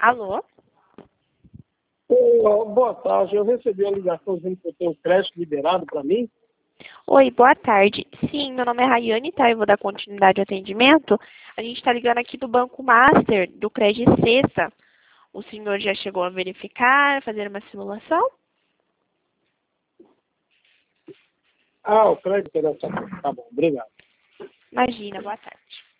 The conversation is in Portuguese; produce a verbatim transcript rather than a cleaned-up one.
Alô? Ô, boa tarde, eu recebi a ligação dizendo que eu tenho crédito liberado para mim. Oi, boa tarde. Sim, meu nome é Rayane, tá? Eu vou dar continuidade ao atendimento. A gente está ligando aqui do Banco Master, do Crédito Cesta. O senhor já chegou a verificar, fazer uma simulação? Ah, o crédito dessa. Tá bom, obrigado. Imagina, boa tarde.